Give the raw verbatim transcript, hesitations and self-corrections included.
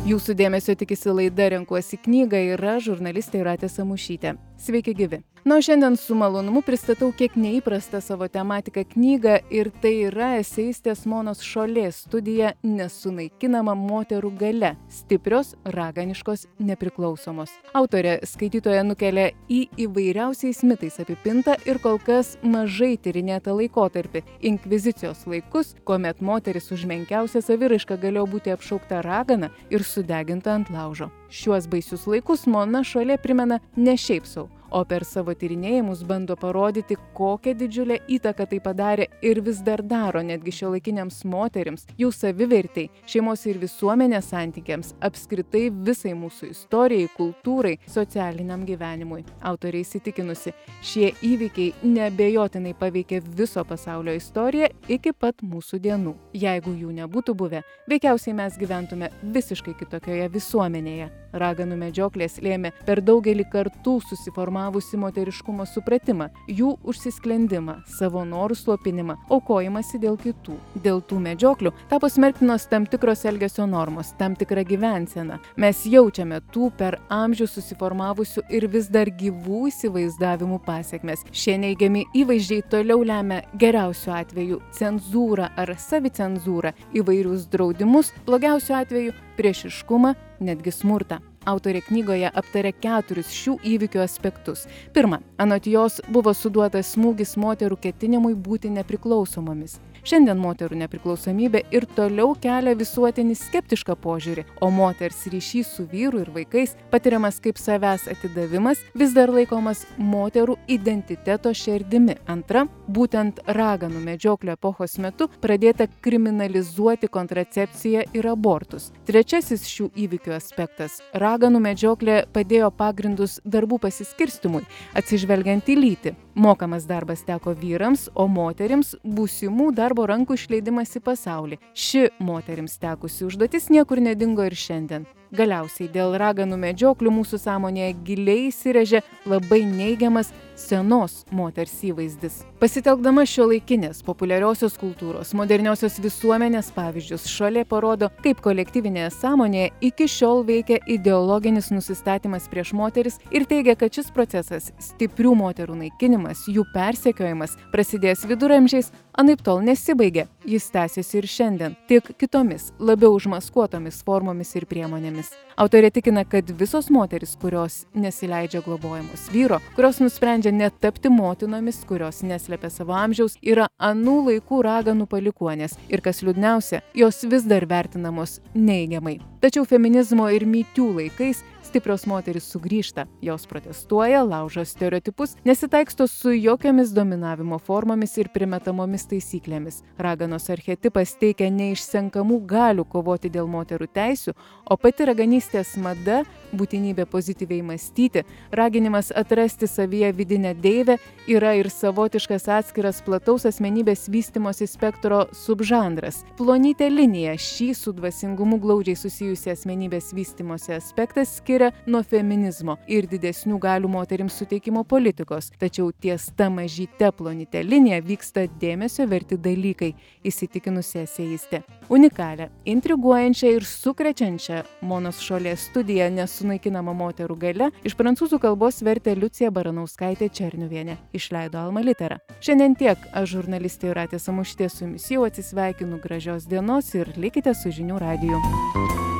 Jūsų dėmesio tikisi laida Renkuosi knygą ir aš, žurnalistė Jūratė Samušytė. Sveiki gyvi. Na, o šiandien su malonumu pristatau kiek neįprastą savo tematiką knygą ir tai yra eseistės Monos Šolės studija Nesunaikinama moterų galia – stiprios, raganiškos, nepriklausomos. Autorė skaitytoją nukelia į įvairiausiais mitais apipintą ir kol kas mažai tyrinėtą laikotarpį – inkvizicijos laikus, kuomet moteris už menkiausią saviraišką galėjo būti apšaukta ragana ir sudeginta ant laužo. Šiuos baisius laikus Mona Šolė primena ne šiaip sau, o per savo tyrinėjimus bando parodyti, kokią didžiulę įtaką tai padarė ir vis dar daro netgi šiuolaikiniams moterims, jų savivertei, šeimos ir visuomenės santykiams, apskritai visai mūsų istorijai, kultūrai, socialiniam gyvenimui. Autorė įsitikinusi, šie įvykiai neabejotinai paveikė viso pasaulio istoriją iki pat mūsų dienų. Jeigu jų nebūtų buvę, veikiausiai mes gyventume visiškai kitokioje visuomenėje. Raganų medžioklės lėmė per daugelį kartų susiformavusi moteriškumo supratimą, jų užsisklendimą, savo norų slopinimą, aukojimąsi dėl kitų. Dėl tų medžioklių tapo smerktinos tam tikros elgesio normos, tam tikra gyvensena. Mes jaučiame tų per amžių susiformavusių ir vis dar gyvų įsivaizdavimų pasekmes. Šie neigiami įvaizdžiai toliau lemia geriausiu atveju cenzūrą ar savicenzūrą, įvairius draudimus, blogiausiu atveju priešiškumą, netgi smurtą. Autorė knygoje aptaria keturis šių įvykių aspektus. Pirma, anot jos buvo suduotas smūgis moterų ketinimui būti nepriklausomomis. Šiandien moterų nepriklausomybė ir toliau kelia visuotinį skeptišką požiūrį, o moters ryšys su vyru ir vaikais, patiriamas kaip savęs atidavimas, vis dar laikomas moterų identiteto šerdimi. Antra, būtent raganų medžioklio epochos metu pradėta kriminalizuoti kontracepciją ir abortus. Trečiasis šių įvykių aspektas – raganų medžioklė padėjo pagrindus darbų pasiskirstimui, atsižvelgiant į lytį. Mokamas darbas teko vyrams, o moterims būsimų darbo rankų išleidimas į pasaulį. Ši moterims tekusi užduotis niekur nedingo ir šiandien. Galiausiai dėl raganų medžioklių mūsų sąmonėje giliai įsirėžė labai neigiamas senos moters įvaizdis. Pasitelkdama šiuolaikinės populiariosios kultūros, moderniosios visuomenės pavyzdžius, Šolė parodo, kaip kolektyvinėje sąmonėje iki šiol veikia ideologinis nusistatymas prieš moteris ir teigia, kad šis procesas, stiprių moterų naikinimas, jų persekiojimas, prasidėjęs viduramžiais, anaiptol nesibaigė. Jis tęsiasi ir šiandien, tik kitomis, labiau užmaskuotomis formomis ir priemonėmis. Autorė tikina, kad visos moteris, kurios nesileidžia globojamos vyro, kurios nusprendžia netapti motinomis, kurios neslepia savo amžiaus, yra anų laikų raganų palikuonės ir, kas liūdniausia, jos vis dar vertinamos neigiamai. Tačiau feminizmo ir Me Too laikais stiprios moterys sugrįžta, jos protestuoja, laužo stereotipus, nesitaiksto su jokiomis dominavimo formomis ir primetamomis taisyklėmis. Raganos archetipas teikia neišsenkamų galių kovoti dėl moterų teisių, o pati raganystės mada, būtinybė pozityviai mąstyti, raginimas atrasti savyje vidinę deivę yra ir savotiškas atskiras plataus asmenybės vystimosi spektro subžanras. Plonytė linija šį su dvasingumu glaudžiai susijusi asmenybės vystimosi aspektas skiria nuo feminizmo ir didesnių galių moterims suteikimo politikos. Tačiau ties ta mažyte plonyte linija vyksta dėmesio verti dalykai, įsitikinusi eseistė. Unikalią, intriguojančią ir sukrečiančią Monos Šolės studiją Nesunaikinama moterų galia iš prancūzų kalbos vertė Liucija Baranauskaitė Černiuvienė. Išleido Alma Litera. Šiandien tiek. Aš, žurnalistė Jūratė Samušytė, su jumis jau atsisveikinu. Gražios dienos ir likite su Žinių radiju.